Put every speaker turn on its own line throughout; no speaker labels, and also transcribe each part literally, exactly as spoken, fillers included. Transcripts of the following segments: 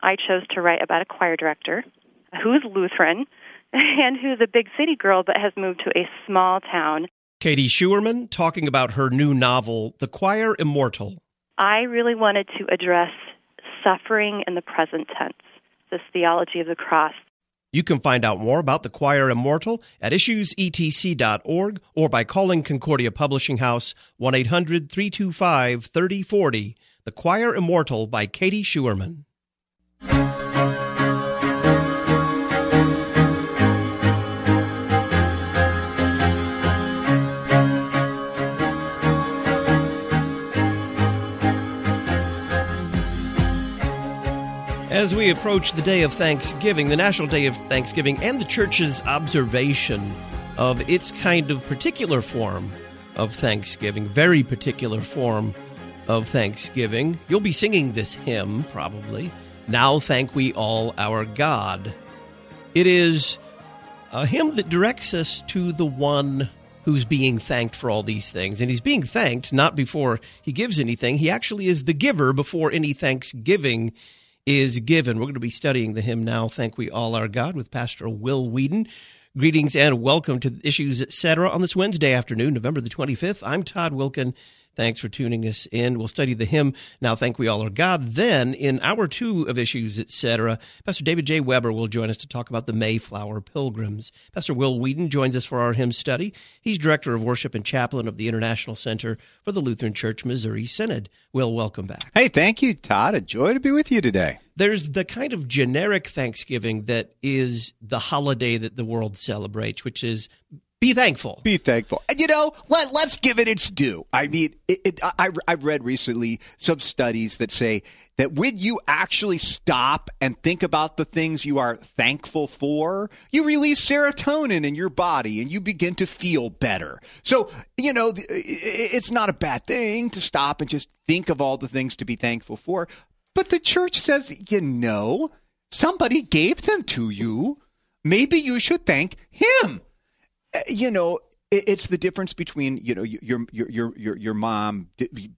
I chose to write about a choir director who's Lutheran and who's a big city girl but has moved to a small town.
Katie Schuerman talking about her new novel, The Choir Immortal.
I really wanted to address suffering in the present tense, this theology of the cross.
You can find out more about The Choir Immortal at issues e t c dot org or by calling Concordia Publishing House one eight hundred three two five three oh four oh. The Choir Immortal by Katie Schuerman. As we approach the day of Thanksgiving, the National Day of Thanksgiving, and the Church's observation of its kind of particular form of Thanksgiving, very particular form of Thanksgiving, you'll be singing this hymn, probably, Now Thank We All Our God. It is a hymn that directs us to the one who's being thanked for all these things. And he's being thanked not before he gives anything. He actually is the giver before any thanksgiving is given. We're going to be studying the hymn Now Thank We All Our God with Pastor Will Whedon. Greetings and welcome to Issues, et cetera on this Wednesday afternoon, November the twenty-fifth. I'm Todd Wilkin. Thanks for tuning us in. We'll study the hymn, Now Thank We All Our God. Then, in hour two of Issues, et cetera, Pastor David J. Weber will join us to talk about the Mayflower Pilgrims. Pastor Will Whedon joins us for our hymn study. He's Director of Worship and Chaplain of the International Center for the Lutheran Church Missouri Synod. Will, welcome back.
Hey, thank you, Todd. A joy to be with you today.
There's the kind of generic Thanksgiving that is the holiday that the world celebrates, which is be thankful.
Be thankful. And, you know, let, let's give it its due. I mean, it, it, I, I've read recently some studies that say that when you actually stop and think about the things you are thankful for, you release serotonin in your body and you begin to feel better. So, you know, it's not a bad thing to stop and just think of all the things to be thankful for. But the church says, you know, somebody gave them to you. Maybe you should thank him. You know, it's the difference between, you know, your your your your your mom.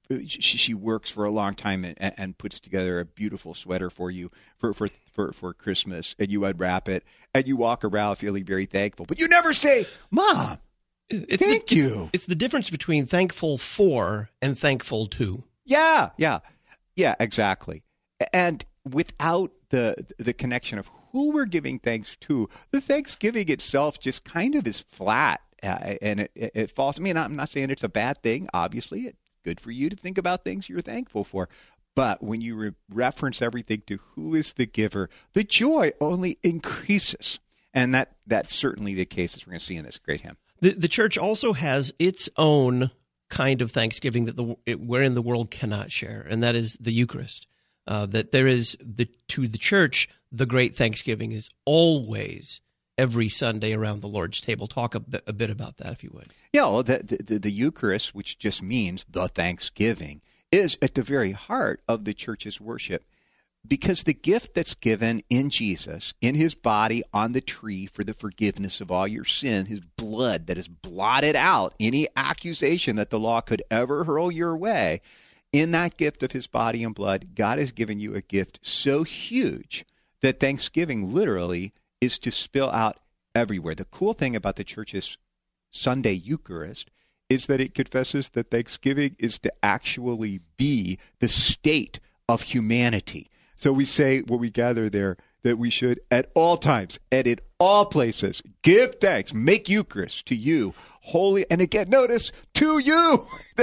She works for a long time and, and puts together a beautiful sweater for you for, for for for Christmas, and you unwrap it and you walk around feeling very thankful, but you never say, "Mom,
it's
thank
the,
you."
It's, it's the difference between thankful for and thankful to.
Yeah, yeah, yeah, exactly. And without the the connection of who we're giving thanks to, the Thanksgiving itself just kind of is flat, uh, and it, it, it falls. I mean, I'm not saying it's a bad thing. Obviously, it's good for you to think about things you're thankful for. But when you re- reference everything to who is the giver, the joy only increases. And that that's certainly the case, as we're going to see in this great hymn.
The, the church also has its own kind of Thanksgiving that the it, wherein the world cannot share, and that is the Eucharist. Uh, that there is, the to the church, the great Thanksgiving is always every Sunday around the Lord's table. Talk a bit, a bit about that, if you would.
Yeah, well, the, the, the Eucharist, which just means the Thanksgiving, is at the very heart of the church's worship, because the gift that's given in Jesus, in his body on the tree for the forgiveness of all your sin, his blood that has blotted out any accusation that the law could ever hurl your way, in that gift of his body and blood, God has given you a gift so huge that Thanksgiving literally is to spill out everywhere. The cool thing about the church's Sunday Eucharist is that it confesses that Thanksgiving is to actually be the state of humanity. So we say when we gather there that we should at all times and in all places give thanks, make Eucharist to you, holy, and again, notice, to you.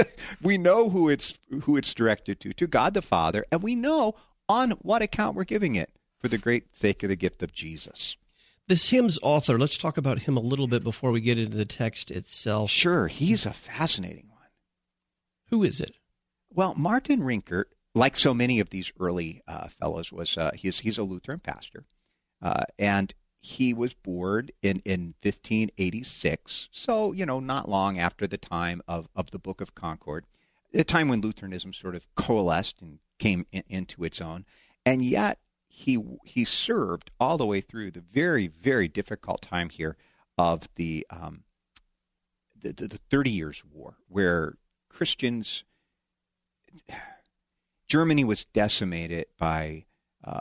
We know who it's who it's directed to, to God the Father, and we know on what account we're giving it, for the great sake of the gift of Jesus.
This hymn's author, let's talk about him a little bit before we get into the text itself.
Sure, he's a fascinating one.
Who is it?
Well, Martin Rinkart, like so many of these early uh, fellows, was uh, he's he's a Lutheran pastor, uh, and he was born in, in fifteen eighty-six, so, you know, not long after the time of, of the Book of Concord, the time when Lutheranism sort of coalesced and came in, into its own, and yet he he served all the way through the very, very difficult time here of the um, the, the, the Thirty Years' War, where Christians... Germany was decimated by uh,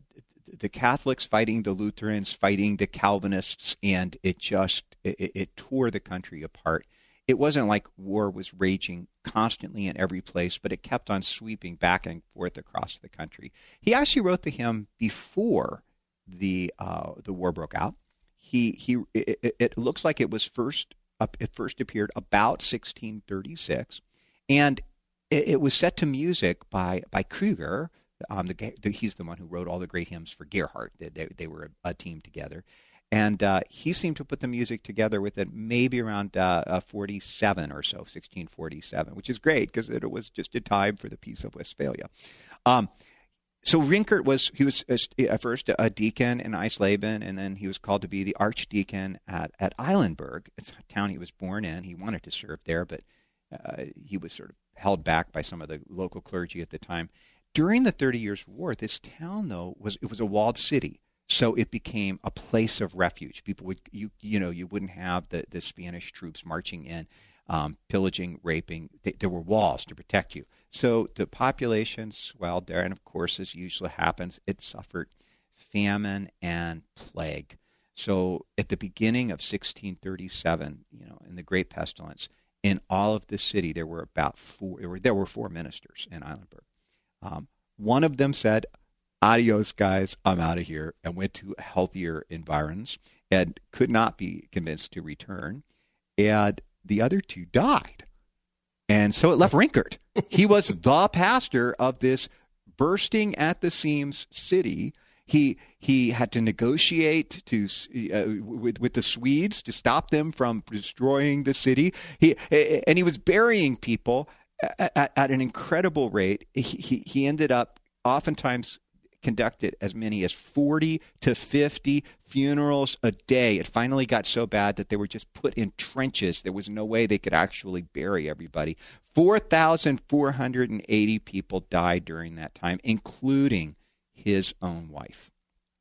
the Catholics fighting the Lutherans, fighting the Calvinists, and it just it, it tore the country apart. It wasn't like war was raging constantly in every place, but it kept on sweeping back and forth across the country. He actually wrote the hymn before the uh, the war broke out. He he. It, it looks like it was first up. It first appeared about sixteen thirty-six, and it, it was set to music by by Krüger. Um, the, the, he's the one who wrote all the great hymns for Gerhardt. They they, they were a, a team together. And uh, he seemed to put the music together with it maybe around uh, uh, forty-seven or so, sixteen forty-seven, which is great because it was just a time for the Peace of Westphalia. Um, so Rinkert was, he was at first a deacon in Eisleben, and then he was called to be the archdeacon at, at Eilenburg. It's a town he was born in. He wanted to serve there, but uh, he was sort of held back by some of the local clergy at the time. During the Thirty Years' War, this town, though, was it was a walled city. So it became a place of refuge. People would, you you know, you wouldn't have the, the Spanish troops marching in, um, pillaging, raping. They, there were walls to protect you. So the population swelled there, and of course, as usually happens, it suffered famine and plague. So at the beginning of sixteen thirty-seven, you know, in the Great Pestilence, in all of the city, there were about four. There were, there were four ministers in Eilenburg. Um, one of them said, "Adios, guys, I'm out of here," and went to healthier environs and could not be convinced to return. And the other two died. And so it left Rinkert. He was the pastor of this bursting at the seams city. He he had to negotiate to uh, with with the Swedes to stop them from destroying the city. He and he was burying people at, at, at an incredible rate. He, he he ended up oftentimes conducted as many as forty to fifty funerals a day. It finally got so bad that they were just put in trenches. There was no way they could actually bury everybody. four thousand four hundred eighty people died during that time, including his own wife.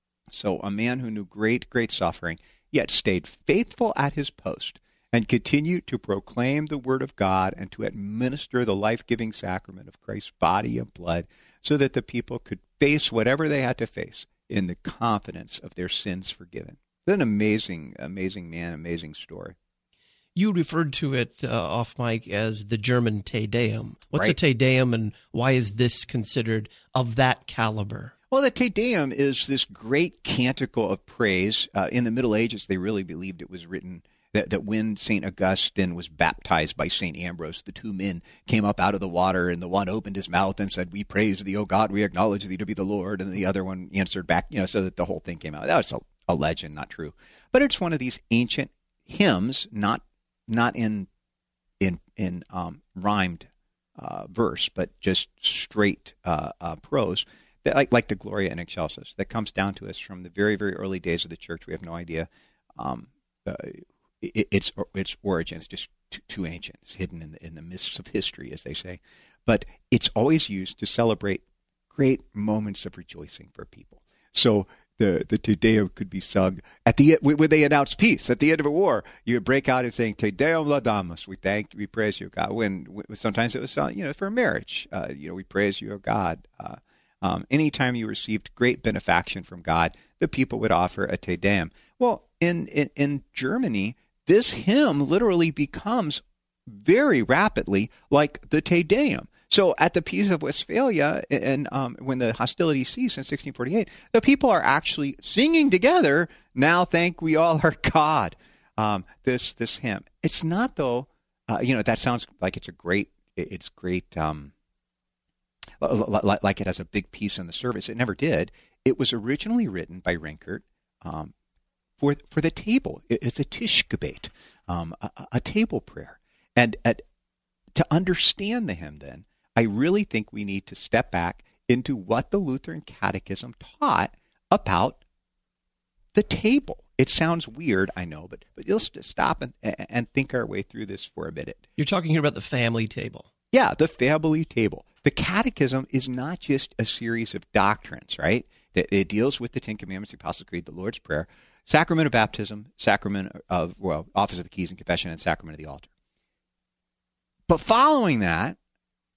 So a man who knew great, great suffering, yet stayed faithful at his post and continued to proclaim the word of God and to administer the life-giving sacrament of Christ's body and blood so that the people could face whatever they had to face in the confidence of their sins forgiven. It's an amazing, amazing man, amazing story.
You referred to it uh, off mic as the German Te Deum. What's
Right.
a Te Deum, and why is this considered of that caliber?
Well, the Te Deum is this great canticle of praise. Uh, in the Middle Ages, they really believed it was written that, that when Saint Augustine was baptized by Saint Ambrose, the two men came up out of the water, and the one opened his mouth and said, "We praise thee, O God, we acknowledge thee to be the Lord," and the other one answered back, you know, so that the whole thing came out. That was a, a legend, not true. But it's one of these ancient hymns, not not in in in um, rhymed uh, verse, but just straight uh, uh, prose. Like like the Gloria in Excelsis, that comes down to us from the very, very early days of the church. We have no idea um, uh, it, its its origin. It's just too, too ancient. It's hidden in the, in the mists of history, as they say. But it's always used to celebrate great moments of rejoicing for people. So the the Te Deum could be sung at the when they announce peace at the end of a war. You would break out and saying Te Deum laudamus. We thank, we praise you, God. When, when sometimes it was sung, you know, for marriage. Uh, you know, we praise you, O God. Uh, Um, anytime you received great benefaction from God, the people would offer a Te Deum. Well, in, in, in Germany, this hymn literally becomes very rapidly like the Te Deum. So at the Peace of Westphalia, and um, when the hostilities cease in sixteen forty-eight, the people are actually singing together, "Now thank we all our God," um, this this hymn. It's not, though, uh, you know, that sounds like it's a great, it's great, um, like it has a big piece in the service. It never did. It was originally written by Rinkert um, for for the table. It's a Tischgebet, um, a, a table prayer. And at, to understand the hymn, then, I really think we need to step back into what the Lutheran Catechism taught about the table. It sounds weird, I know, but but let's just stop and, and think our way through this for a minute.
You're talking here about the family table.
Yeah, the family table. The Catechism is not just a series of doctrines, right? It, it deals with the Ten Commandments, the Apostles' Creed, the Lord's Prayer, sacrament of baptism, sacrament of, well, office of the keys and confession, and sacrament of the altar. But following that,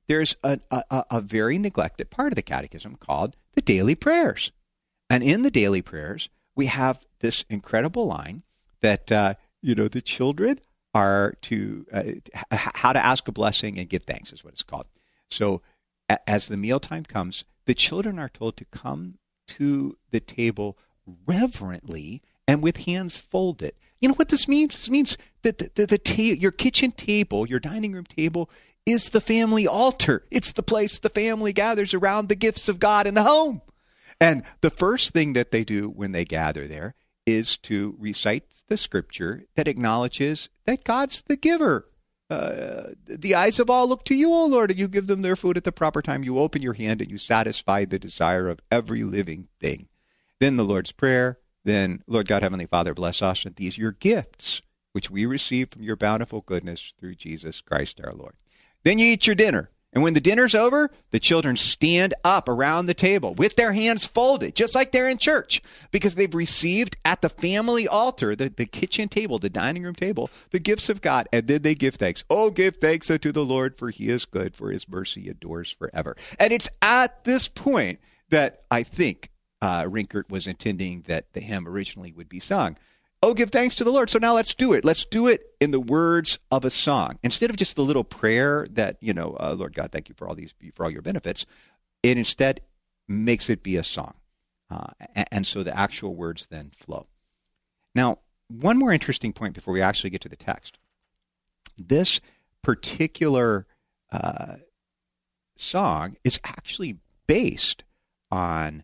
there's a, a, a very neglected part of the catechism called the daily prayers. And in the daily prayers, we have this incredible line that, uh, you know, the children are to, uh, how to ask a blessing and give thanks is what it's called. So a- as the mealtime comes, the children are told to come to the table reverently and with hands folded. You know what this means? This means that the, the, the ta- your kitchen table, your dining room table, is the family altar. It's the place the family gathers around the gifts of God in the home. And the first thing that they do when they gather there is to recite the scripture that acknowledges that God's the giver. Uh, the eyes of all look to you, O Lord, and you give them their food at the proper time. You open your hand and you satisfy the desire of every living thing. Then the Lord's Prayer. Then, Lord God, Heavenly Father, bless us and these your gifts, which we receive from your bountiful goodness through Jesus Christ our Lord. Then you eat your dinner. And when the dinner's over, the children stand up around the table with their hands folded, just like they're in church, because they've received at the family altar, the, the kitchen table, the dining room table, the gifts of God. And then they give thanks. Oh, give thanks unto the Lord, for he is good, for his mercy endures forever. And it's at this point that I think uh, Rinkart was intending that the hymn originally would be sung. Oh, give thanks to the Lord. So now let's do it. Let's do it in the words of a song. Instead of just the little prayer that, you know, uh, Lord God, thank you for all these, for all your benefits. It instead makes it be a song. Uh, and, and so the actual words then flow. Now, one more interesting point before we actually get to the text. This particular uh, song is actually based on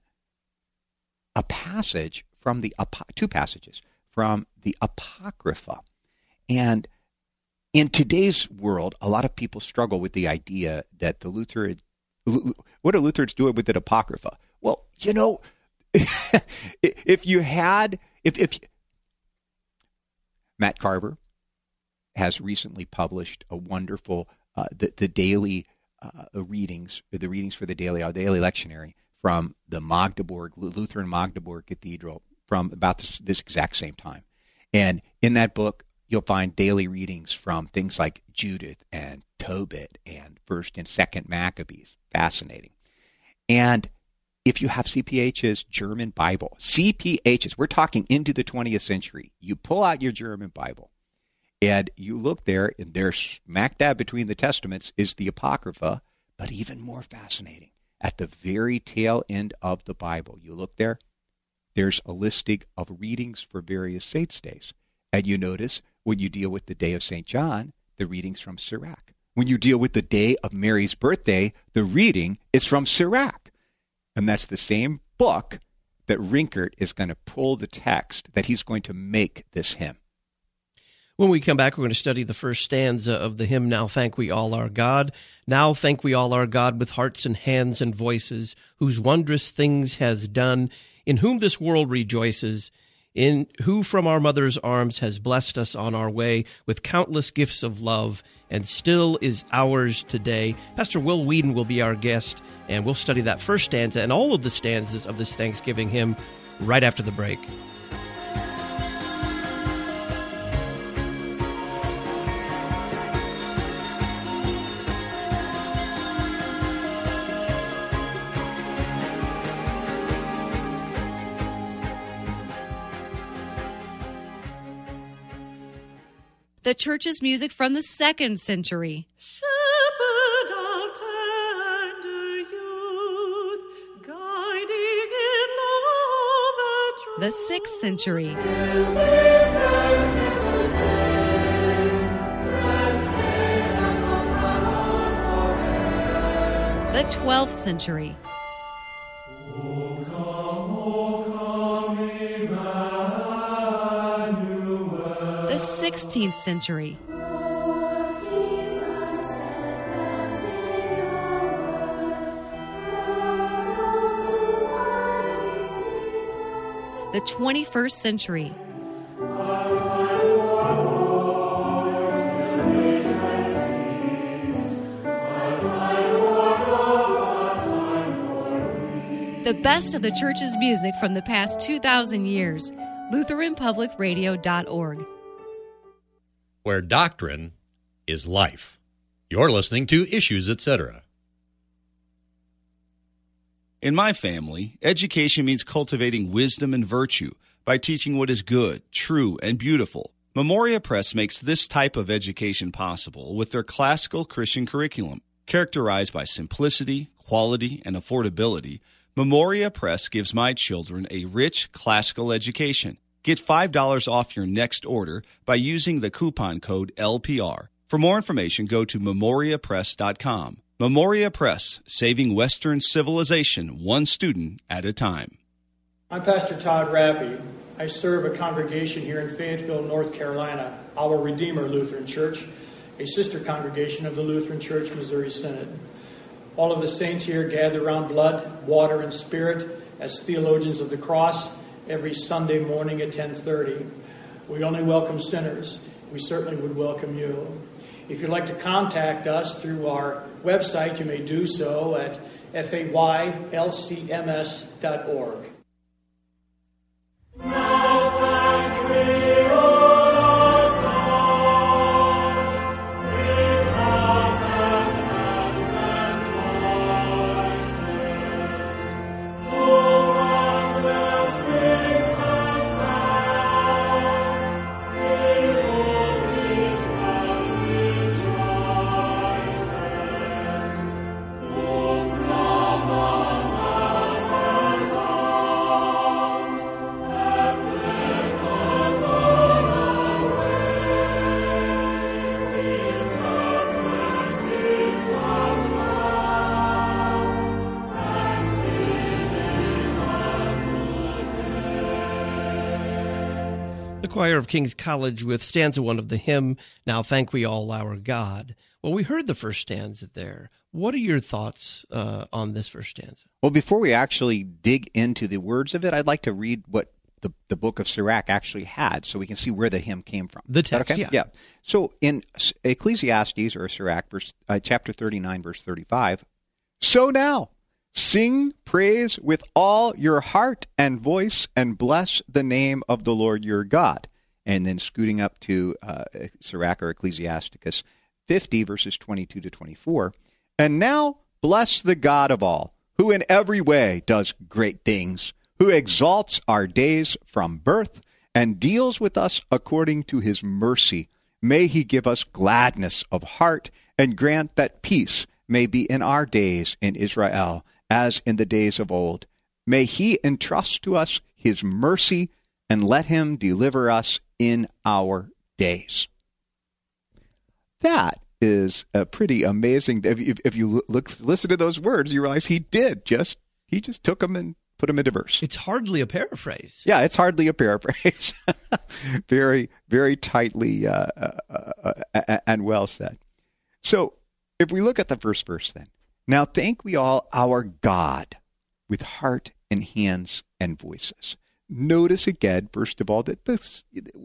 a passage from the, two passages from the Apocrypha. And in today's world, a lot of people struggle with the idea that the Lutheran, what are Lutherans doing with the Apocrypha? Well, you know, if you had, if, if Matt Carver has recently published a wonderful, uh, the, the daily uh, readings, the readings for the daily, our daily lectionary from the Magdeburg, Lutheran Magdeburg Cathedral, from about this, this exact same time. And in that book, you'll find daily readings from things like Judith and Tobit and First and Second Maccabees. Fascinating. And if you have C P H's German Bible, C P H's, we're talking into the twentieth century, you pull out your German Bible and you look there, and there smack dab between the Testaments is the Apocrypha, but even more fascinating, at the very tail end of the Bible, you look there, there's a listing of readings for various saints' days. And you notice when you deal with the day of Saint John, the reading's from Sirach. When you deal with the day of Mary's birthday, the reading is from Sirach. And that's the same book that Rinkart is going to pull the text that he's going to make this hymn.
When we come back, we're going to study the first stanza of the hymn, Now Thank We All Our God. Now thank we all our God with hearts and hands and voices, whose wondrous things has done, in whom this world rejoices, in who from our mother's arms has blessed us on our way with countless gifts of love, and still is ours today. Pastor Will Whedon will be our guest, and we'll study that first stanza and all of the stanzas of this Thanksgiving hymn right after the break.
The church's music from the second century.
Shepherd of tender youth, guiding in love and truth.
The sixth century. The twelfth century. The sixteenth century. The twenty-first century. The best of the church's music from the past two thousand years. Lutheran Public Radio dot org.
Where doctrine is life. You're listening to Issues, et cetera. In my family, education means cultivating wisdom and virtue by teaching what is good, true, and beautiful. Memoria Press makes this type of education possible with their classical Christian curriculum. Characterized by simplicity, quality, and affordability, Memoria Press gives my children a rich classical education. Get five dollars off your next order by using the coupon code L P R. For more information, go to memoria press dot com. Memoria Press, saving Western civilization one student at a time.
I'm Pastor Todd Rappy. I serve a congregation here in Fayetteville, North Carolina, Our Redeemer Lutheran Church, a sister congregation of the Lutheran Church Missouri Synod. All of the saints here gather around blood, water, and spirit as theologians of the cross every Sunday morning at ten thirty. We only welcome sinners. We certainly would welcome you. If you'd like to contact us through our website, you may do so at faylcms dot org.
Choir of King's College with stanza one of the hymn, Now Thank We All Our God. Well, we heard the first stanza there. What are your thoughts uh, on this first stanza?
Well, before we actually dig into the words of it, I'd like to read what the, the book of Sirach actually had so we can see where the hymn came from.
The text,
okay?
yeah.
Yeah. So in Ecclesiastes, or Sirach, verse, uh, chapter thirty-nine, verse thirty-five, so now, sing praise with all your heart and voice, and bless the name of the Lord your God. And then scooting up to uh, Sirach or Ecclesiasticus fifty, verses twenty-two to twenty-four. And now bless the God of all, who in every way does great things, who exalts our days from birth, and deals with us according to his mercy. May he give us gladness of heart, and grant that peace may be in our days in Israel, as in the days of old. May he entrust to us his mercy, and let him deliver us in our days. That is a pretty amazing. If you, if you look, listen to those words, you realize he did just, he just took them and put them into verse.
It's hardly a paraphrase.
Yeah, it's hardly a paraphrase. very, very tightly uh, uh, uh, and well said. So if we look at the first verse then, now thank we all our God with heart and hands and voices. Notice again, first of all, that this,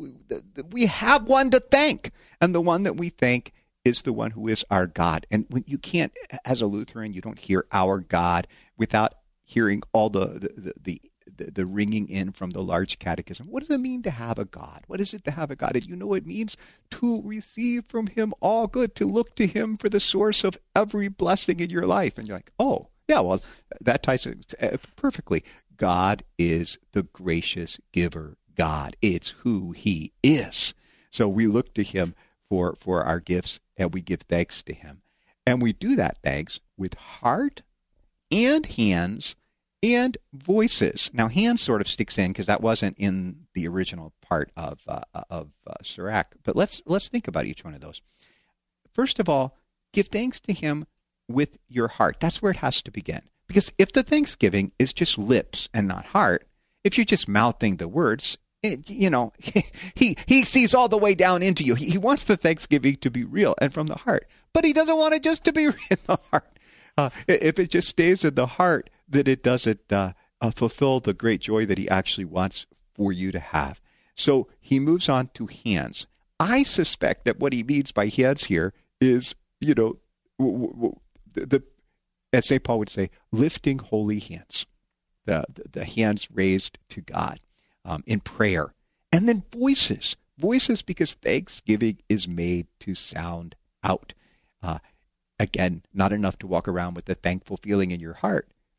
we have one to thank. And the one that we thank is the one who is our God. And when you can't, as a Lutheran, you don't hear our God without hearing all the the, the, the, the ringing in from the large catechism. What does it mean to have a God? What is it to have a God? And you know it means to receive from him all good, to look to him for the source of every blessing in your life. And you're like, oh, yeah, well, that ties it perfectly. God is the gracious giver God. It's who he is. So we look to him for, for our gifts, and we give thanks to him. And we do that thanks with heart and hands and voices. Now, hands sort of sticks in because that wasn't in the original part of uh, of uh, Sirach. But let's let's think about each one of those. First of all, give thanks to him with your heart. That's where it has to begin. Because if the thanksgiving is just lips and not heart, if you're just mouthing the words, it, you know, he he sees all the way down into you. He, he wants the thanksgiving to be real and from the heart. But he doesn't want it just to be in the heart. Uh, if it just stays in the heart, then it doesn't uh, uh, fulfill the great joy that he actually wants for you to have. So he moves on to hands. I suspect that what he means by hands here is, you know, w- w- the, the as Saint Paul would say, lifting holy hands, the, the, the hands raised to God um, in prayer. And then voices. Voices because thanksgiving is made to sound out. Uh, again, not enough to walk around with a thankful feeling in your heart,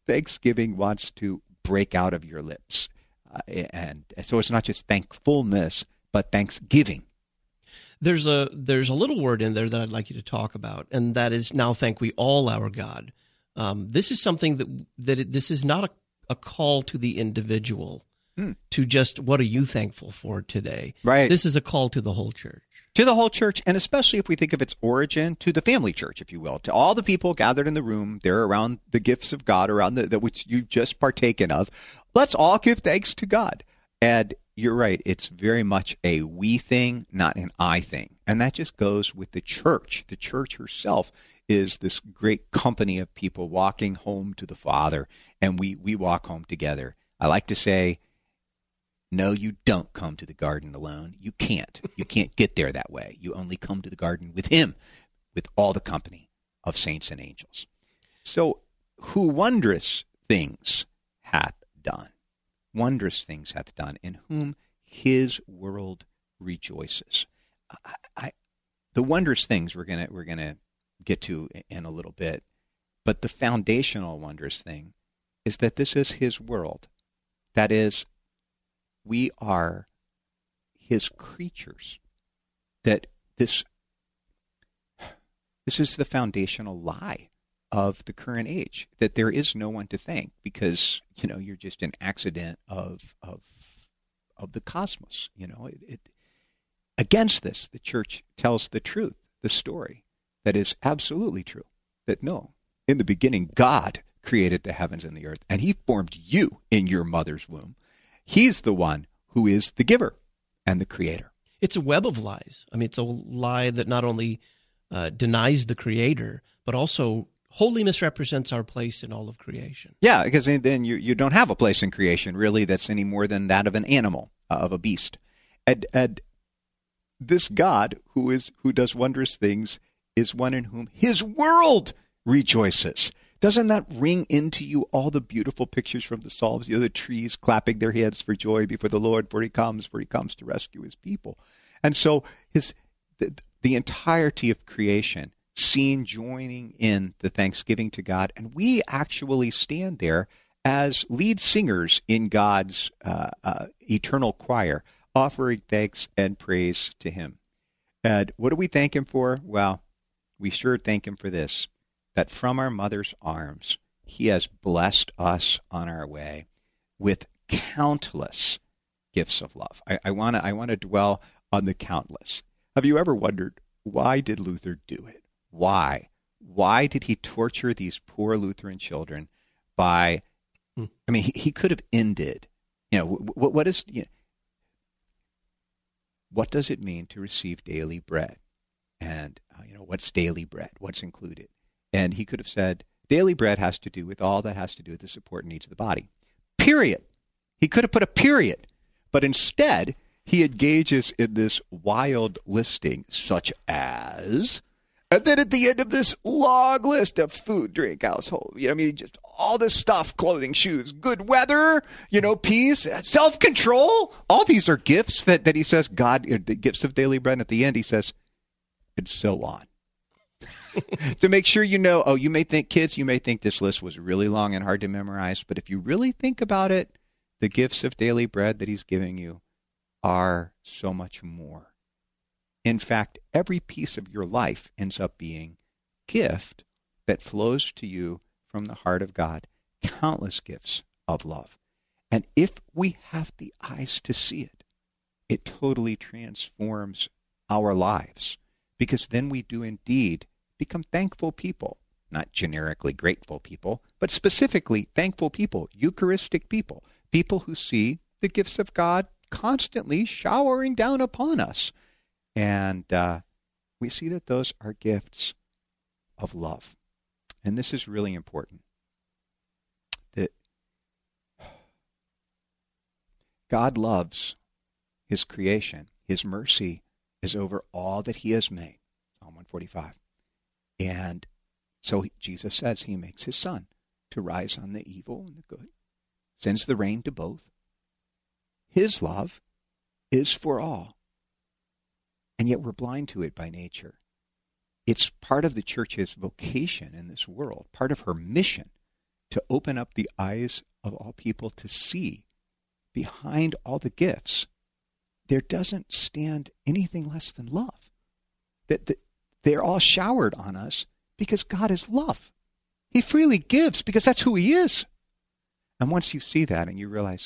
Thanksgiving wants to break out of your lips. Uh, and so it's not just thankfulness, but thanksgiving.
There's a there's a little word in there that I'd like you to talk about, and that is now thank we all our God. Um, this is something that that it, this is not a, a call to the individual hmm. to just what are you thankful for today.
Right.
This is a call to the whole church.
To the whole church, and especially if we think of its origin, to the family church, if you will, to all the people gathered in the room, they're around the gifts of God, around the, the which you've just partaken of. Let's all give thanks to God. And you're right, it's very much a we thing, not an I thing. And that just goes with the church. The church herself is this great company of people walking home to the Father, and we, we walk home together. I like to say, no, you don't come to the garden alone. You can't. You can't get there that way. You only come to the garden with him, with all the company of saints and angels. So, who wondrous things hath done. Wondrous things hath done, in whom his world rejoices. I, I, the wondrous things we're gonna we're gonna get to in a little bit, but the foundational wondrous thing is that this is his world. That is, we are his creatures. That this this is the foundational lie of the current age, that there is no one to thank because, you know, you're just an accident of of of the cosmos. You know, it, it against this, the church tells the truth, the story that is absolutely true. That no, in the beginning, God created the heavens and the earth, and he formed you in your mother's womb. He's the one who is the giver and the creator.
It's a web of lies. I mean, it's a lie that not only uh, denies the creator, but also wholly misrepresents our place in all of creation.
Yeah, because then you, you don't have a place in creation, really, that's any more than that of an animal, uh, of a beast. And, and this God who is who does wondrous things is one in whom his world rejoices. Doesn't that ring into you all the beautiful pictures from the Psalms? You know, the trees clapping their hands for joy before the Lord, for he comes, for he comes to rescue his people. And so his the, the entirety of creation seen joining in the thanksgiving to God, and we actually stand there as lead singers in God's uh, uh, eternal choir, offering thanks and praise to him. And what do we thank him for? Well, we sure thank him for this, that from our mother's arms, he has blessed us on our way with countless gifts of love. I, I want to I want to dwell on the countless. Have you ever wondered, why did Luther do it? Why? Why did he torture these poor Lutheran children by, hmm. I mean, he, he could have ended, you know, what, what is, you know, what does it mean to receive daily bread? And, uh, you know, what's daily bread? What's included? And he could have said, daily bread has to do with all that has to do with the support needs of the body. Period. He could have put a period. But instead, he engages in this wild listing, such as, and then at the end of this long list of food, drink, household, you know, I mean, just all this stuff, clothing, shoes, good weather, you know, peace, self-control. All these are gifts that, that he says, God, the gifts of daily bread. And at the end, he says, and so on. To make sure you know, oh, you may think, kids, you may think this list was really long and hard to memorize, but if you really think about it, the gifts of daily bread that he's giving you are so much more. In fact, every piece of your life ends up being gift that flows to you from the heart of God, countless gifts of love. And if we have the eyes to see it, it totally transforms our lives, because then we do indeed become thankful people, not generically grateful people, but specifically thankful people, Eucharistic people, people who see the gifts of God constantly showering down upon us. And uh, we see that those are gifts of love. And this is really important. That God loves his creation. His mercy is over all that he has made. Psalm one forty-five. And so Jesus says he makes his sun to rise on the evil and the good, sends the rain to both. His love is for all. And yet we're blind to it by nature. It's part of the church's vocation in this world, part of her mission to open up the eyes of all people to see behind all the gifts, there doesn't stand anything less than love. That, that they're all showered on us because God is love. He freely gives because that's who he is. And once you see that and you realize,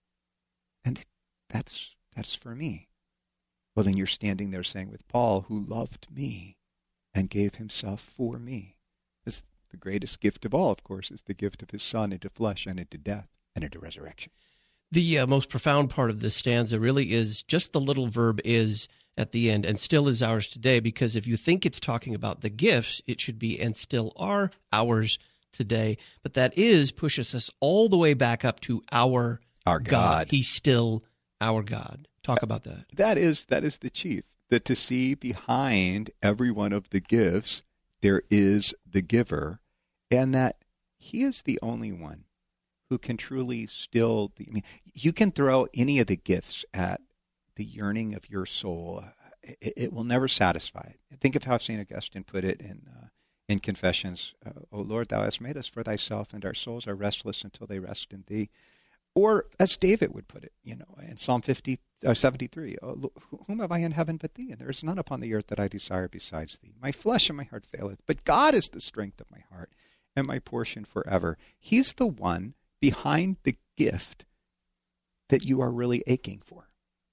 and that's that's for me, well, then you're standing there saying with Paul, who loved me and gave himself for me. This, the greatest gift of all, of course, is the gift of his Son into flesh and into death and into resurrection.
The uh, most profound part of this stanza really is just the little verb is at the end, and still is ours today, because if you think it's talking about the gifts, it should be and still are ours today. But that is pushes us all the way back up to our,
our God. God.
He's still our God. Talk about that.
That is that is the chief. That to see behind every one of the gifts, there is the giver, and that he is the only one who can truly still, I mean, you can throw any of the gifts at the yearning of your soul. It, it will never satisfy. Think of how Saint Augustine put it in uh, in Confessions. Uh, O Lord, thou hast made us for thyself, and our souls are restless until they rest in thee. Or as David would put it, you know, in Psalm fifty, uh, seventy-three, oh, whom have I in heaven but thee? And there is none upon the earth that I desire besides thee. My flesh and my heart faileth, but God is the strength of my heart and my portion forever. He's the one behind the gift that you are really aching for.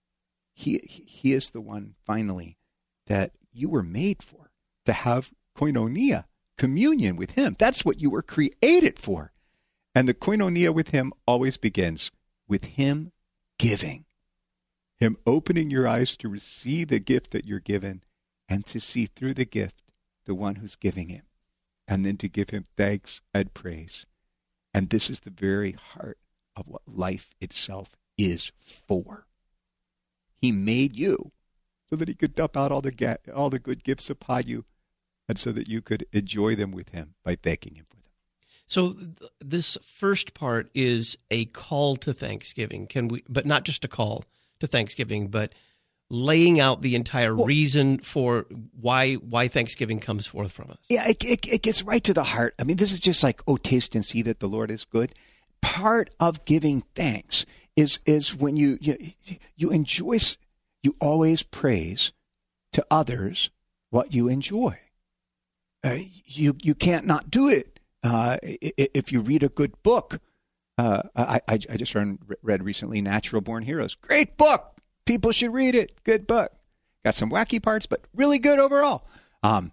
He, he is the one, finally, that you were made for, to have koinonia, communion with him. That's what you were created for. And the koinonia with him always begins with him giving, him opening your eyes to receive the gift that you're given and to see through the gift the one who's giving it, and then to give him thanks and praise. And this is the very heart of what life itself is for. He made you so that he could dump out all the ga- all the good gifts upon you, and so that you could enjoy them with him by thanking him for them.
So th- this first part is a call to thanksgiving. Can we? But not just a call to thanksgiving, but laying out the entire well, reason for why why Thanksgiving comes forth from us.
Yeah, it, it, it gets right to the heart. I mean, this is just like, oh, taste and see that the Lord is good. Part of giving thanks is is when you you, you enjoy, you always praise to others what you enjoy. Uh, you you can't not do it. Uh, if you read a good book, uh, I, I, I just read, read recently Natural Born Heroes. Great book. People should read it. Good book. Got some wacky parts, but really good overall. Um,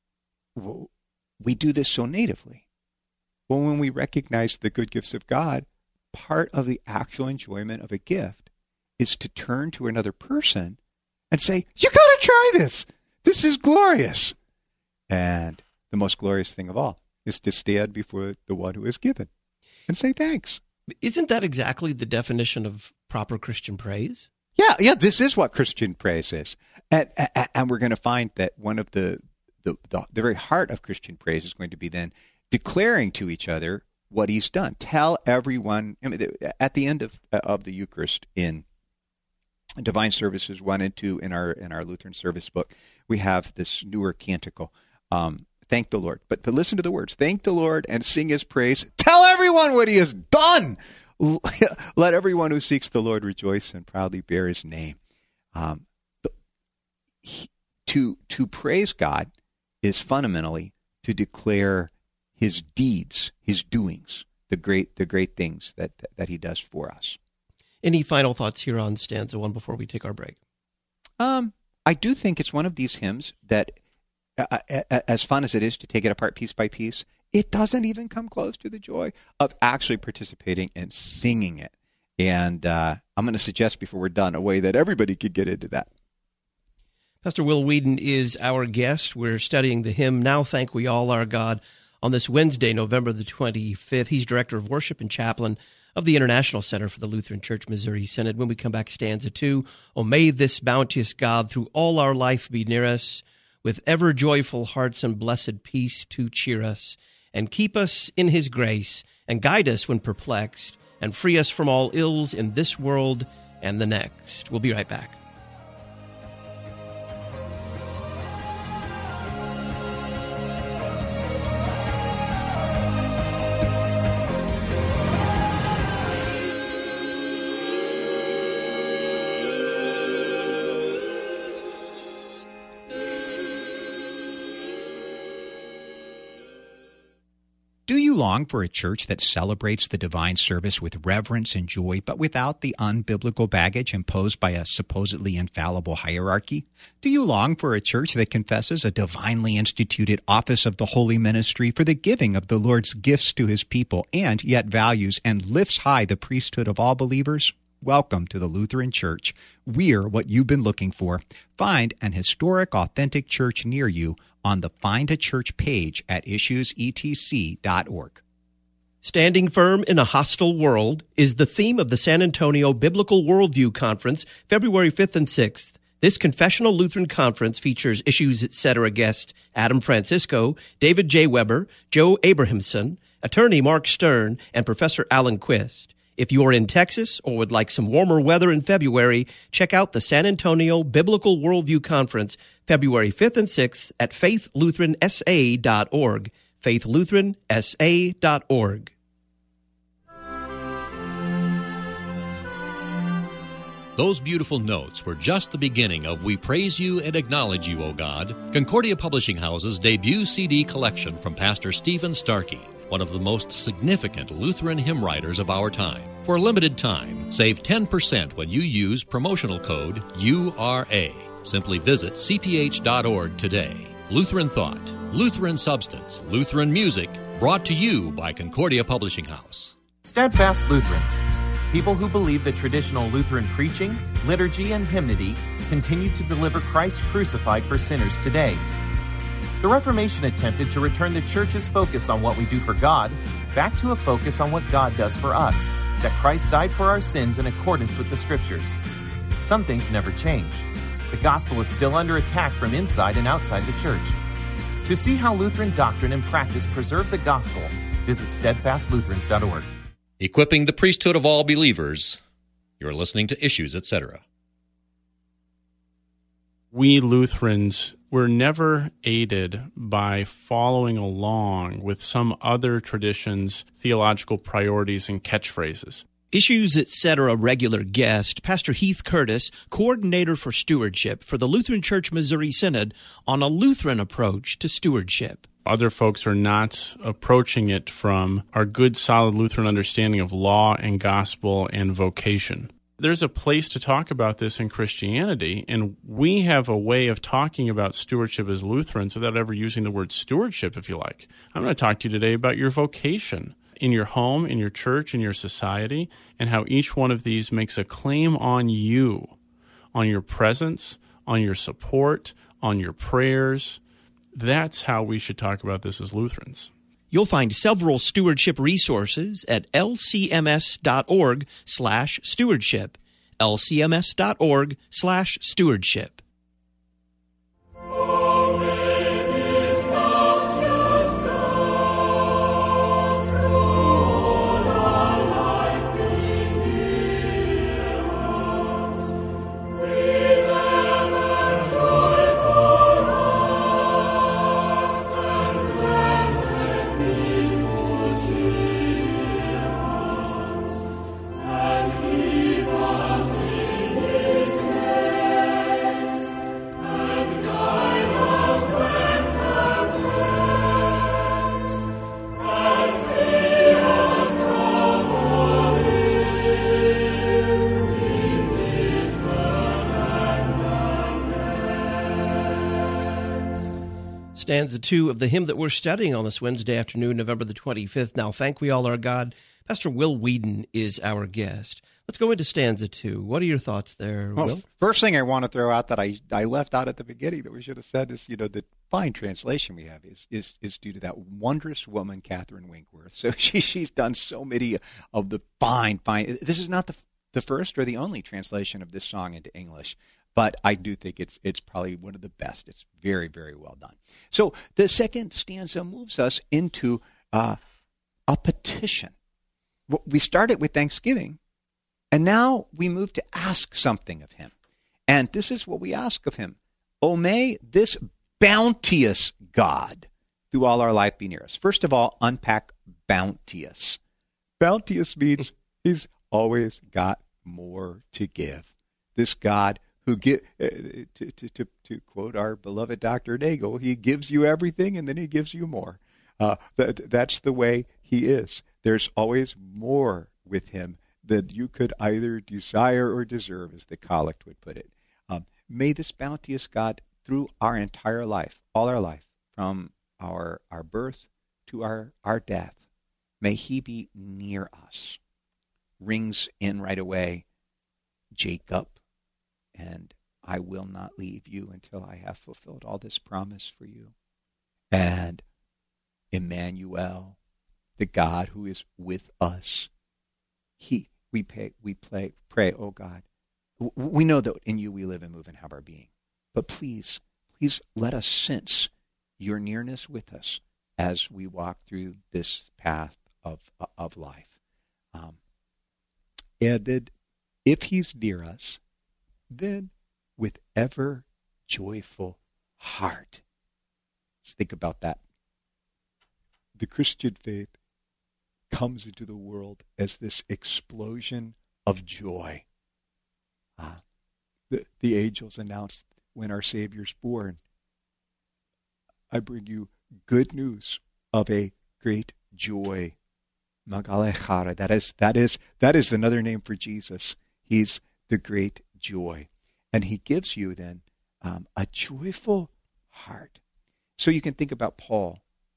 we do this so natively. Well, when we recognize the good gifts of God, part of the actual enjoyment of a gift is to turn to another person and say, you got to try this. This is glorious. And the most glorious thing of all is to stand before the one who is given and say thanks.
Isn't that exactly the definition of proper Christian praise?
Yeah, yeah, this is what Christian praise is. And, and, and we're going to find that one of the the, the the very heart of Christian praise is going to be then declaring to each other what he's done. Tell everyone, I mean, at the end of of the Eucharist in Divine Services one and two in our in our Lutheran service book, we have this newer canticle, um, thank the Lord. But, but listen to the words, thank the Lord and sing his praise. Tell everyone what he has done. Let everyone who seeks the Lord rejoice and proudly bear his name. Um, he, to to praise God is fundamentally to declare his deeds, his doings, the great the great things that, that, that he does for us.
Any final thoughts here on stanza one before we take our break?
Um, I do think it's one of these hymns that, uh, as fun as it is to take it apart piece by piece, it doesn't even come close to the joy of actually participating and singing it. And uh, I'm going to suggest before we're done a way that everybody could get into that.
Pastor Will Weedon is our guest. We're studying the hymn, Now Thank We All Our God, on this Wednesday, November the twenty-fifth. He's Director of Worship and Chaplain of the International Center for the Lutheran Church Missouri Synod. When we come back, stanza two, oh, may this bounteous God through all our life be near us, with ever joyful hearts and blessed peace to cheer us, and keep us in his grace, and guide us when perplexed, and free us from all ills in this world and the next. We'll be right back.
you long for a church that celebrates the divine service with reverence and joy, but without the unbiblical baggage imposed by a supposedly infallible hierarchy? Do you long for a church that confesses a divinely instituted office of the holy ministry for the giving of the Lord's gifts to his people, and yet values and lifts high the priesthood of all believers? Welcome to the Lutheran Church. We're what you've been looking for. Find an historic, authentic church near you on the Find a Church page at issues e t c dot org.
Standing Firm in a Hostile World is the theme of the San Antonio Biblical Worldview Conference, February fifth and sixth. This Confessional Lutheran Conference features Issues Etc. guest Adam Francisco, David J. Weber, Joe Abrahamson, attorney Mark Stern, and Professor Alan Quist. If you are in Texas or would like some warmer weather in February, check out the San Antonio Biblical Worldview Conference, February fifth and sixth at faith lutheran s a dot org, faith lutheran s a dot org.
Those beautiful notes were just the beginning of We Praise You and Acknowledge You, O God, Concordia Publishing House's debut C D collection from Pastor Stephen Starkey, one of the most significant Lutheran hymn writers of our time. For a limited time, save ten percent when you use promotional code U R A. Simply visit c p h dot org today. Lutheran Thought, Lutheran Substance, Lutheran Music, brought to you by Concordia Publishing House.
Steadfast Lutherans, people who believe that traditional Lutheran preaching, liturgy, and hymnody continue to deliver Christ crucified for sinners today. The Reformation attempted to return the Church's focus on what we do for God back to a focus on what God does for us, that Christ died for our sins in accordance with the Scriptures. Some things never change. The gospel is still under attack from inside and outside the Church. To see how Lutheran doctrine and practice preserve the gospel, visit steadfast lutherans dot org.
Equipping the priesthood of all believers. You're listening to Issues, et cetera.
We Lutherans were never aided by following along with some other tradition's theological priorities and catchphrases.
Issues Etc. regular guest, Pastor Heath Curtis, coordinator for stewardship for the Lutheran Church Missouri Synod, on a Lutheran approach to stewardship.
Other folks are not approaching it from our good, solid Lutheran understanding of law and gospel and vocation. There's a place to talk about this in Christianity, and we have a way of talking about stewardship as Lutherans without ever using the word stewardship, if you like. I'm going to talk to you today about your vocation in your home, in your church, in your society, and how each one of these makes a claim on you, on your presence, on your support, on your prayers. That's how we should talk about this as Lutherans.
You'll find several stewardship resources at l c m s dot org slash stewardship, l c m s dot org slash stewardship. Stanza two of the hymn that we're studying on this Wednesday afternoon, November the twenty-fifth. Now thank we all our God. Pastor Will Whedon is our guest. Let's go into stanza two. What are your thoughts there,
well,
Will?
First thing I want to throw out that I, I left out at the beginning that we should have said is, you know, the fine translation we have is is, is due to that wondrous woman, Catherine Winkworth. So she she's done so many of the fine, fine. This is not the the first or the only translation of this song into English, but I do think it's it's probably one of the best. It's very, very well done. So the second stanza moves us into uh, a petition. We started with thanksgiving, and now we move to ask something of him. And this is what we ask of him. O may this bounteous God through all our life be near us. First of all, unpack bounteous. Bounteous means he's always got more to give. This God who give, uh, to, to, to, to quote our beloved Doctor Nagel, he gives you everything and then he gives you more. Uh, that, that's the way he He is. There's always more with him than you could either desire or deserve, as the collect would put it. Um, may this bounteous God, through our entire life, all our life, from our our birth to our, our death, may he be near us. Rings in right away, Jacob, and I will not leave you until I have fulfilled all this promise for you. And Emmanuel, the God who is with us. He, we pay, we play, pray, oh God, we know that in you we live and move and have our being. But please, please let us sense your nearness with us as we walk through this path of of life. Um, and then, if he's near us, then with ever joyful heart. Let's think about that. The Christian faith comes into the world as this explosion of joy. Uh, the, the angels announced when our Savior's born, I bring you good news of a great joy. Magalechara. That is, that is, that is another name for Jesus. He's the great joy. And he gives you then um, a joyful heart. So you can think about Paul.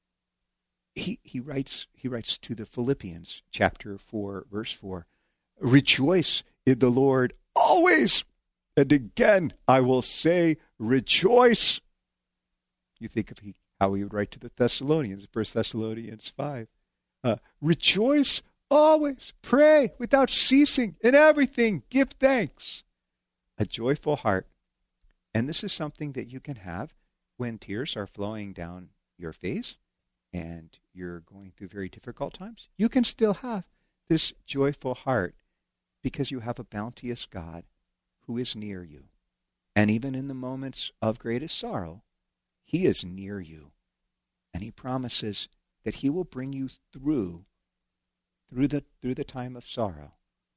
He he writes he writes to the Philippians, chapter four, verse four, rejoice in the Lord always. And again, I will say, rejoice. You think of he, how he would write to the Thessalonians, First Thessalonians five. Uh, rejoice always. Pray without ceasing. In everything, give thanks. A joyful heart. And this is something that you can have when tears are flowing down your face and you're going through very difficult times. You can still have this joyful heart because you have a bounteous God who is near you. And even in the moments of greatest sorrow, he is near you. And he promises that he will bring you through through the through the time of sorrow.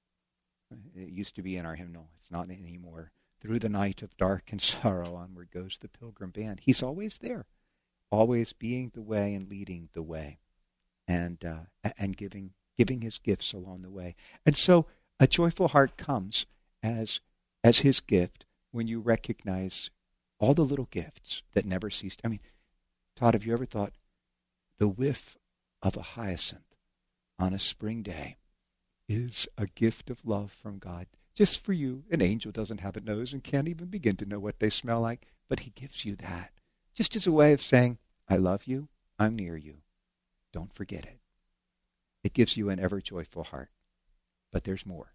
It used to be in our hymnal. It's not anymore. Through the night of dark and sorrow, onward goes the pilgrim band. He's always there, always being the way and leading the way, and uh, and giving giving his gifts along the way. And so a joyful heart comes as as his gift when you recognize all the little gifts that never ceased. I mean, Todd, have you ever thought the whiff of a hyacinth on a spring day is a gift of love from God just for you? An angel doesn't have a nose and can't even begin to know what they smell like, but he gives you that just as a way of saying, I love you, I'm near you. Don't forget it. It gives you an ever joyful heart. But there's more.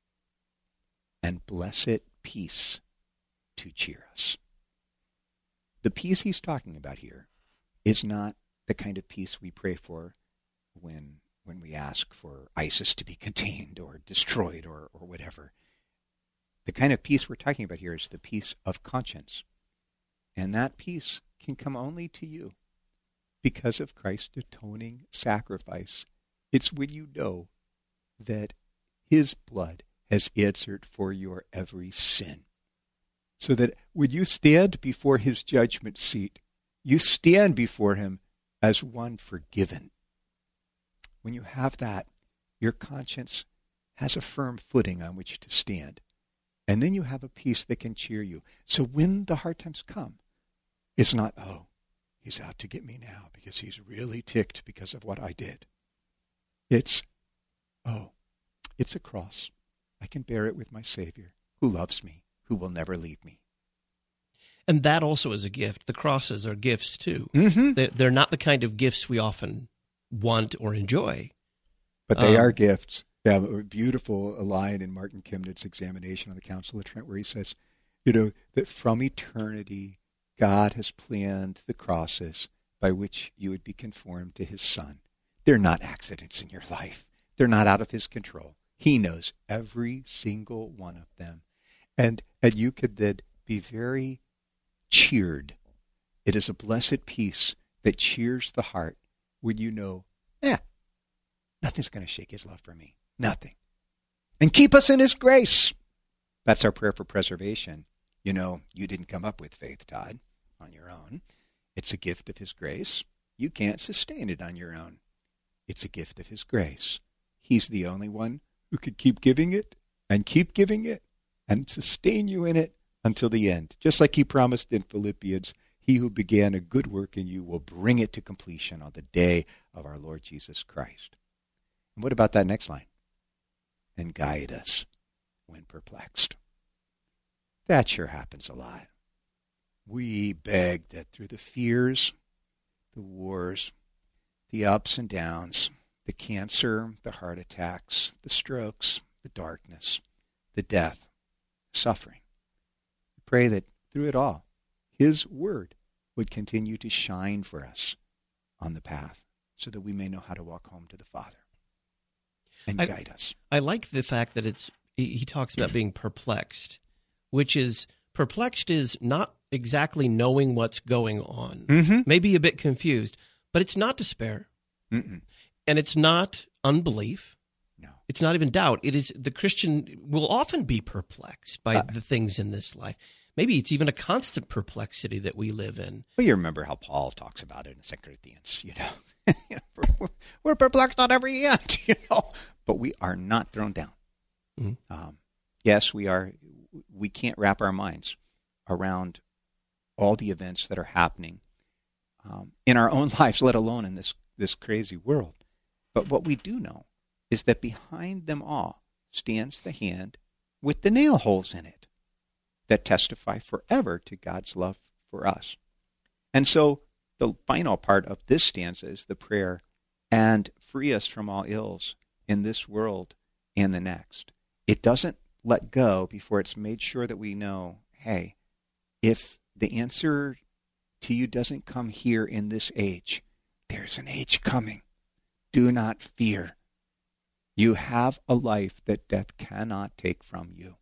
And blessed peace to cheer us. The peace he's talking about here is not the kind of peace we pray for when when we ask for ISIS to be contained or destroyed or, or whatever. The kind of peace we're talking about here is the peace of conscience. And that peace can come only to you because of Christ's atoning sacrifice. It's when you know that his blood has answered for your every sin. So that when you stand before his judgment seat, you stand before him as one forgiven. When you have that, your conscience has a firm footing on which to stand. And then you have a peace that can cheer you. So when the hard times come, it's not, oh, he's out to get me now because he's really ticked because of what I did. It's, oh, it's a cross. I can bear it with my Savior who loves me, who will never leave me.
And that also is a gift. The crosses are gifts, too.
Mm-hmm.
They're, they're not the kind of gifts we often want or enjoy.
But they
um,
are gifts. Yeah, a beautiful line in Martin Kimnit's examination on the Council of Trent where he says, you know, that from eternity, God has planned the crosses by which you would be conformed to his Son. They're not accidents in your life. They're not out of his control. He knows every single one of them. And, and you could then be very cheered. It is a blessed peace that cheers the heart when you know, eh, nothing's going to shake his love for me. Nothing. And keep us in his grace. That's our prayer for preservation. You know, you didn't come up with faith, Todd, on your own. It's a gift of his grace. You can't sustain it on your own. It's a gift of his grace. He's the only one who could keep giving it and keep giving it and sustain you in it until the end. Just like he promised in Philippians, he who began a good work in you will bring it to completion on the day of our Lord Jesus Christ. And what about that next line? And guide us when perplexed. That sure happens a lot. We beg that through the fears, the wars, the ups and downs, the cancer, the heart attacks, the strokes, the darkness, the death, the suffering. We pray that through it all, his word would continue to shine for us on the path so that we may know how to walk home to the Father and
I,
guide us.
I like the fact that it's he, he talks about being perplexed, which is, perplexed is not exactly knowing what's going on.
Mm-hmm.
Maybe a bit confused, but it's not despair.
Mm-mm.
And it's not unbelief.
No.
It's not even doubt. It is, the Christian will often be perplexed by
Uh,
the things in this life. Maybe it's even a constant perplexity that we live in.
Well, you remember how Paul talks about it in Second Corinthians, you know. You know, we're, we're perplexed on every end, you know, but we are not thrown down.
Mm-hmm.
Um, yes, we are. We can't wrap our minds around all the events that are happening um, in our own lives, let alone in this, this crazy world. But what we do know is that behind them all stands the hand with the nail holes in it that testify forever to God's love for us. And so the final part of this stanza is the prayer, and free us from all ills in this world and the next. It doesn't let go before it's made sure that we know, hey, if the answer to you doesn't come here in this age, there's an age coming. Do not fear. You have a life that death cannot take from you.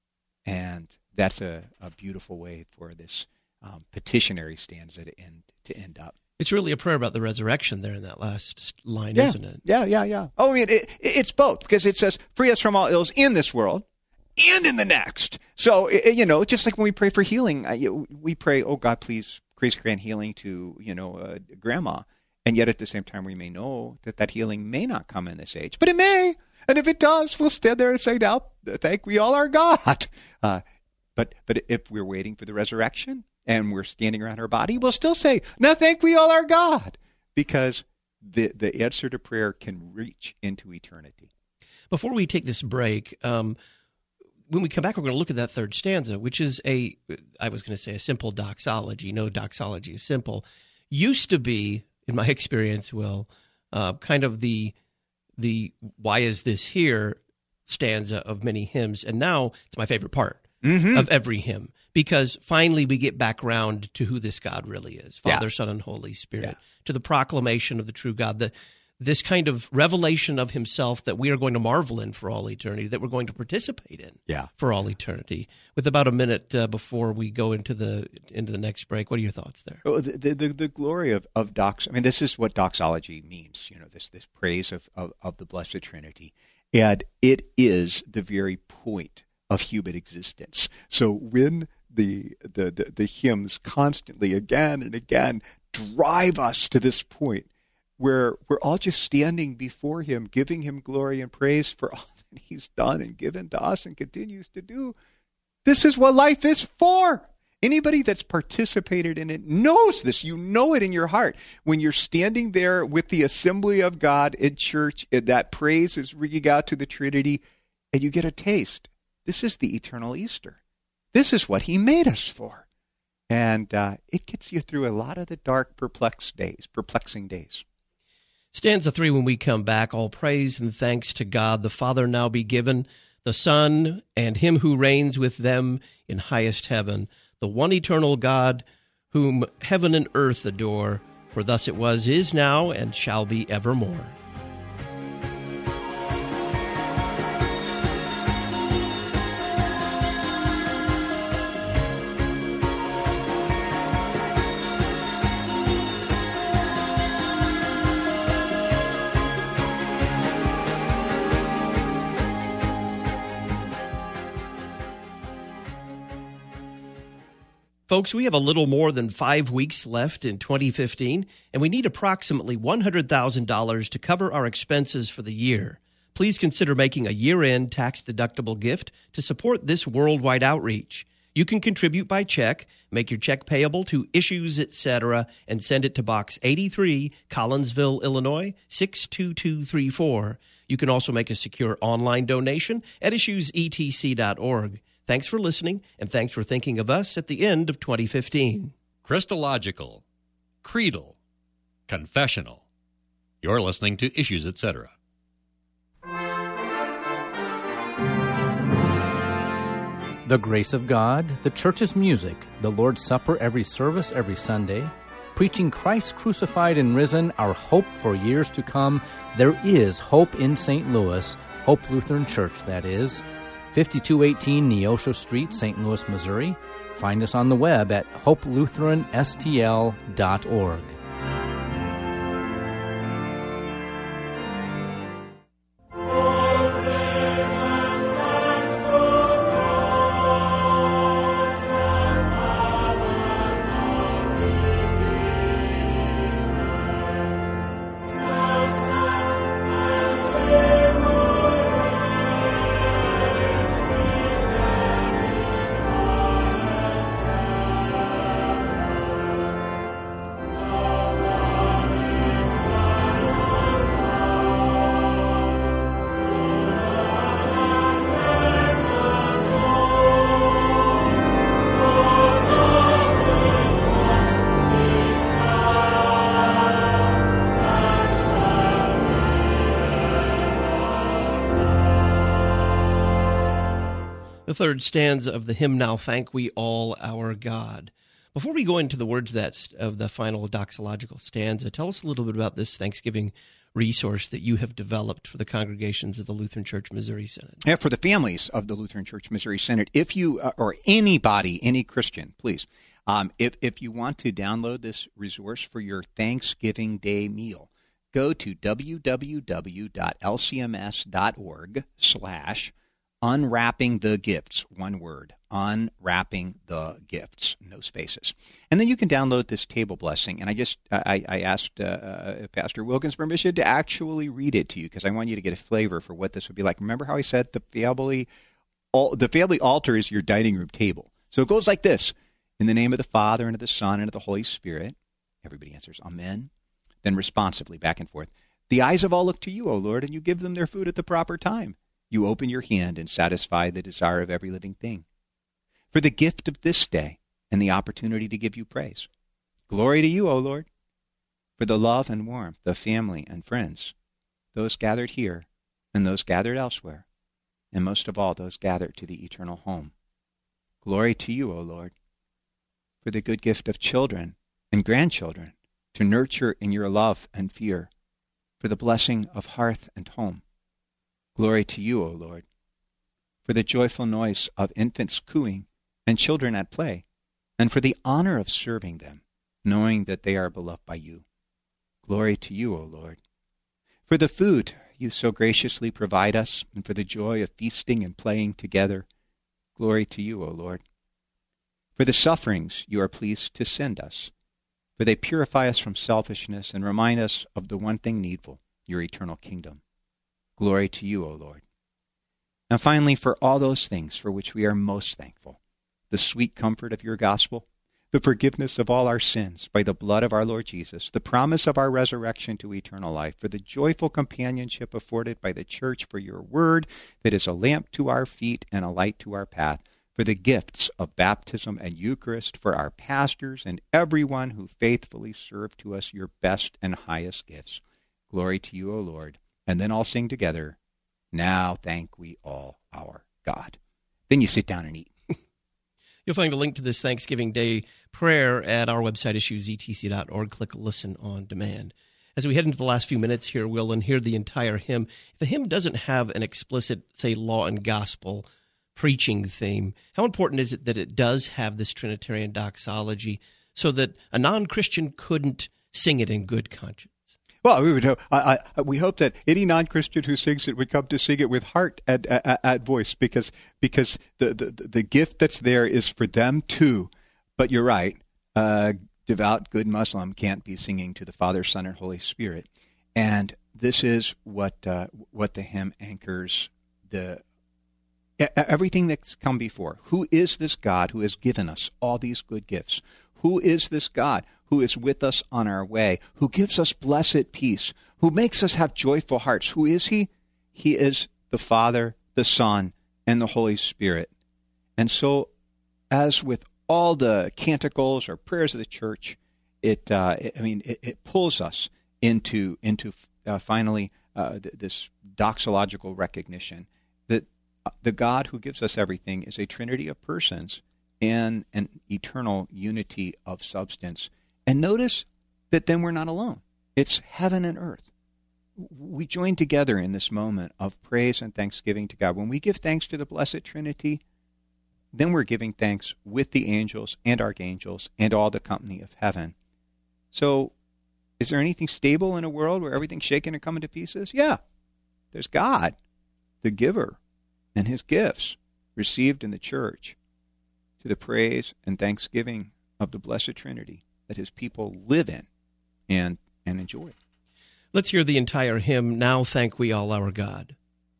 And that's a, a beautiful way for this um, petitionary stanza to end, to end up.
It's really a prayer about the resurrection there in that last line,
Yeah,
isn't it?
yeah, yeah, yeah. Oh, I mean, it, it's both, because it says, free us from all ills in this world and in the next. So, it, you know, just like when we pray for healing, I, we pray, oh, God, please, grace grant healing to, you know, uh, grandma. And yet at the same time, we may know that that healing may not come in this age, but it may. And if it does, we'll stand there and say, now, thank we all our God. Uh, but but if we're waiting for the resurrection and we're standing around our body, we'll still say, now, thank we all our God, because the, the answer to prayer can reach into eternity.
Before we take this break, um, when we come back, we're going to look at that third stanza, which is a, I was going to say a simple doxology. No, doxology is simple. Used to be, in my experience, Will, uh, kind of the the why is this here stanza of many hymns, and now it's my favorite part
Mm-hmm.
of every hymn, because finally we get back round to who this God really is, Father,
Yeah.
Son, and Holy Spirit,
Yeah.
to the proclamation of the true God, the this kind of revelation of himself that we are going to marvel in for all eternity, that we're going to participate in
Yeah.
for all eternity. With about a minute uh, before we go into the into the next break, what are your thoughts there?
Oh, the, the the glory of, of dox. I mean, this is what doxology means. You know, this this praise of, of, of the Blessed Trinity, and it is the very point of human existence. So when the the the, the hymns constantly, again and again, drive us to this point where we're all just standing before him, giving him glory and praise for all that he's done and given to us and continues to do. This is what life is for. Anybody that's participated in it knows this. You know it in your heart. When you're standing there with the assembly of God in church, and that praise is ringing out to the Trinity, and you get a taste. This is the eternal Easter. This is what he made us for. And uh, it gets you through a lot of the dark, perplexed days, perplexing days.
Stanza three, when we come back, all praise and thanks to God the Father now be given, the Son, and him who reigns with them in highest heaven, the one eternal God, whom heaven and earth adore, for thus it was, is now, and shall be evermore. Folks, we have a little more than five weeks left in twenty fifteen, and we need approximately one hundred thousand dollars to cover our expenses for the year. Please consider making a year-end tax-deductible gift to support this worldwide outreach. You can contribute by check, make your check payable to Issues, et cetera, and send it to Box eighty-three, Collinsville, Illinois, six two two three four. You can also make a secure online donation at issues e t c dot org. Thanks for listening, and thanks for thinking of us at the end of twenty fifteen.
Christological, creedal, confessional. You're listening to Issues, et cetera.
The grace of God, the church's music, the Lord's Supper every service every Sunday, preaching Christ crucified and risen, our hope for years to come. There is hope in Saint Louis, Hope Lutheran Church, that is. fifty-two eighteen Neosho Street, Saint Louis, Missouri. Find us on the web at hope lutheran s t l dot org.
The third stanza of the hymn, Now Thank We All Our God. Before we go into the words that of the final doxological stanza, tell us a little bit about this Thanksgiving resource that you have developed for the congregations of the Lutheran Church Missouri Synod.
Yeah, for the families of the Lutheran Church Missouri Synod, if you, uh, or anybody, any Christian, please, um, if, if you want to download this resource for your Thanksgiving Day meal, go to w w w dot l c m s dot org slash Unwrapping the Gifts, one word, Unwrapping the Gifts, no spaces. And then you can download this table blessing. And I just, I, I asked uh, Pastor Wilkins permission to actually read it to you because I want you to get a flavor for what this would be like. Remember how I said the family, all, the family altar is your dining room table. So it goes like this. In the name of the Father, and of the Son, and of the Holy Spirit. Everybody answers, Amen. Then responsively, back and forth. The eyes of all look to you, O Lord, and you give them their food at the proper time. You open your hand and satisfy the desire of every living thing. For the gift of this day and the opportunity to give you praise. Glory to you, O Lord, for the love and warmth of family and friends, those gathered here and those gathered elsewhere, and most of all, those gathered to the eternal home. Glory to you, O Lord, for the good gift of children and grandchildren to nurture in your love and fear, for the blessing of hearth and home. Glory to you, O Lord, for the joyful noise of infants cooing and children at play, and for the honor of serving them, knowing that they are beloved by you. Glory to you, O Lord, for the food you so graciously provide us, and for the joy of feasting and playing together. Glory to you, O Lord, for the sufferings you are pleased to send us, for they purify us from selfishness and remind us of the one thing needful, your eternal kingdom. Glory to you, O Lord. And finally, for all those things for which we are most thankful, the sweet comfort of your gospel, the forgiveness of all our sins by the blood of our Lord Jesus, the promise of our resurrection to eternal life, for the joyful companionship afforded by the church, for your word that is a lamp to our feet and a light to our path, for the gifts of baptism and Eucharist, for our pastors and everyone who faithfully served to us your best and highest gifts. Glory to you, O Lord. And then all sing together, Now Thank We All Our God. Then you sit down and eat.
You'll find a link to this Thanksgiving Day prayer at our website, issues e t c dot org. Click Listen on Demand. As we head into the last few minutes here, Will, and hear the entire hymn, if the hymn doesn't have an explicit, say, law and gospel preaching theme, how important is it that it does have this Trinitarian doxology so that a non-Christian couldn't sing it in good conscience?
Well, we would hope, I, I, we hope that any non-Christian who sings it would come to sing it with heart and at, at voice, because because the, the the gift that's there is for them too, but you're right. Uh, devout, good Muslim can't be singing to the Father, Son, and Holy Spirit. And this is what uh, what the hymn anchors the everything that's come before. Who is this God who has given us all these good gifts? Who is this God who is with us on our way, who gives us blessed peace, who makes us have joyful hearts? Who is he? He is the Father, the Son, and the Holy Spirit. And so, as with all the canticles or prayers of the church, it, uh, it I mean, it, it pulls us into into uh, finally uh, th- this doxological recognition that the God who gives us everything is a trinity of persons and an eternal unity of substance. And notice that then we're not alone. It's heaven and earth. We join together in this moment of praise and thanksgiving to God. When we give thanks to the Blessed Trinity, then we're giving thanks with the angels and archangels and all the company of heaven. So, is there anything stable in a world where everything's shaking and coming to pieces? Yeah. There's God, the giver, and his gifts received in the church to the praise and thanksgiving of the Blessed Trinity that his people live in and, and enjoy.
Let's hear the entire hymn, Now Thank We All Our God.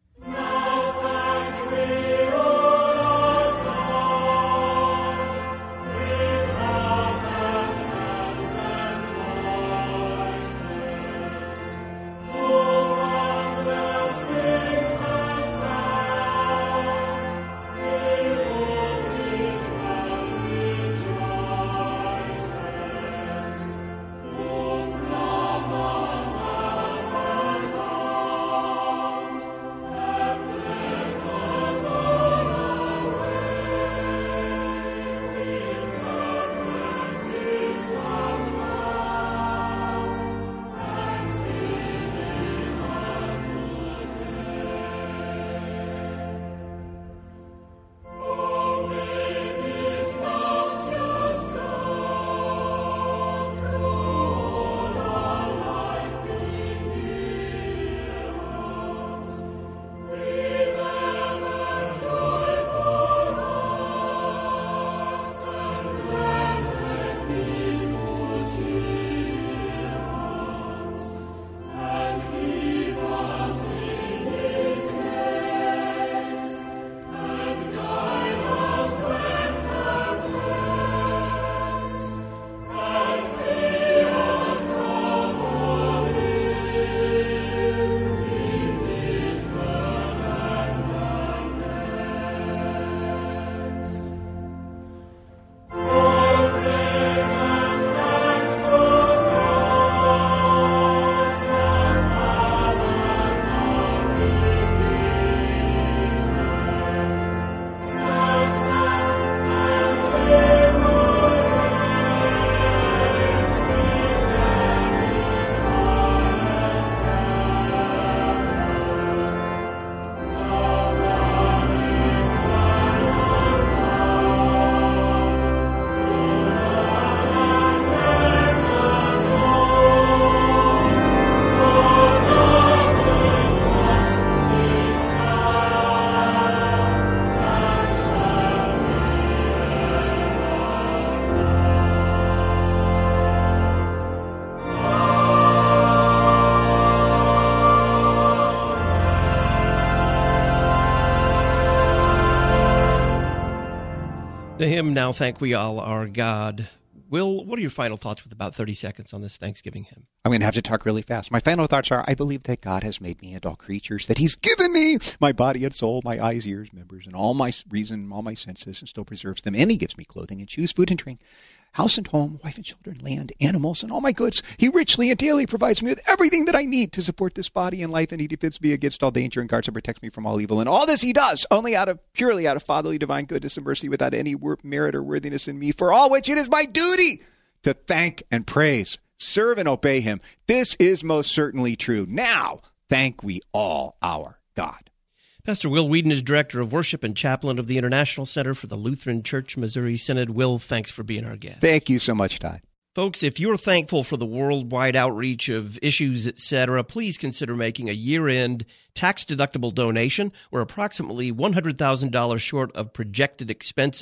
The hymn, Now Thank We All Our God. Will, what are your final thoughts with about thirty seconds on this Thanksgiving hymn?
I'm going to have to talk really fast. My final thoughts are, I believe that God has made me and all creatures, that he's given me my body and soul, my eyes, ears, members, and all my reason, all my senses, and still preserves them. And he gives me clothing and shoes, food and drink, house and home, wife and children, land, animals, and all my goods. He richly and daily provides me with everything that I need to support this body and life, and he defends me against all danger and guards and protects me from all evil. And all this he does only out of purely out of fatherly divine goodness and mercy, without any merit or worthiness in me, for all which it is my duty to thank and praise, serve and obey him. This is most certainly true. Now, thank we all our God.
Pastor Will Weedon is Director of Worship and Chaplain of the International Center for the Lutheran Church Missouri Synod. Will, thanks for being our guest.
Thank you so much, Todd.
Folks, if you're thankful for the worldwide outreach of issues, et cetera, please consider making a year-end tax-deductible donation. We're approximately one hundred thousand dollars short of projected expenses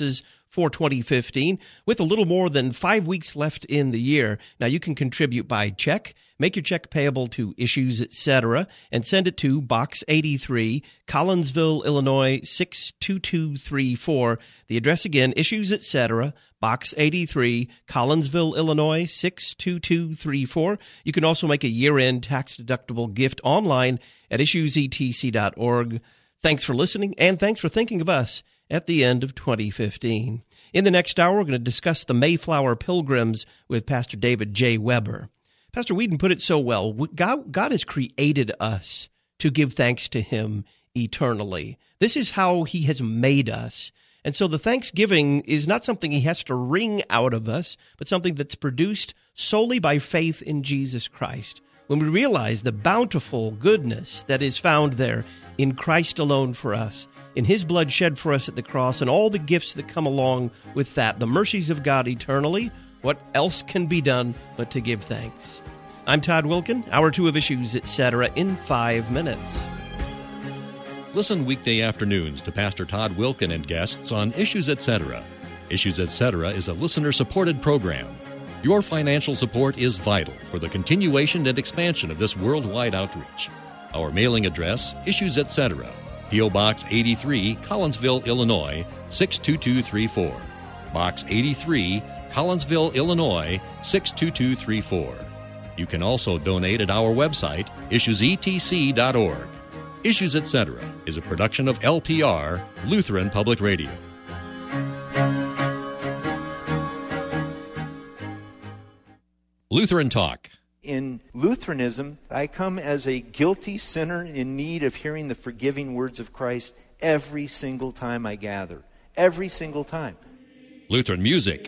for twenty fifteen, with a little more than five weeks left in the year. Now, you can contribute by check. Make your check payable to Issues, et cetera, and send it to Box eighty-three, Collinsville, Illinois, six two two three four. The address again, Issues, et cetera, Box eighty-three, Collinsville, Illinois, six two two three four. You can also make a year-end tax-deductible gift online at issues e t c dot org. Thanks for listening, and thanks for thinking of us at the end of twenty fifteen. In the next hour, we're going to discuss the Mayflower Pilgrims with Pastor David J. Weber. Pastor Whedon put it so well. God, God has created us to give thanks to Him eternally. This is how He has made us. And so the thanksgiving is not something He has to wring out of us, but something that's produced solely by faith in Jesus Christ. When we realize the bountiful goodness that is found there in Christ alone for us, in His blood shed for us at the cross, and all the gifts that come along with that, the mercies of God eternally, what else can be done but to give thanks? I'm Todd Wilkin, Hour two of Issues, et cetera, in five minutes.
Listen weekday afternoons to Pastor Todd Wilkin and guests on Issues, et cetera. Issues, et cetera is a listener-supported program. Your financial support is vital for the continuation and expansion of this worldwide outreach. Our mailing address, Issues, et cetera, P O. Box eighty-three, Collinsville, Illinois, six two two three four. Box eighty-three, Collinsville, Illinois, six two two three four. You can also donate at our website, issues e t c dot org. Issues, et cetera is a production of L P R, Lutheran Public Radio. Lutheran Talk.
In Lutheranism, I come as a guilty sinner in need of hearing the forgiving words of Christ every single time I gather. Every single time.
Lutheran music.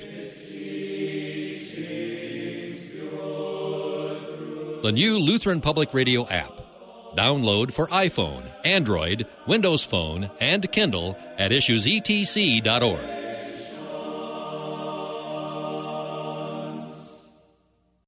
The new Lutheran Public Radio app. Download for iPhone, Android, Windows Phone, and Kindle at issues e t c dot org.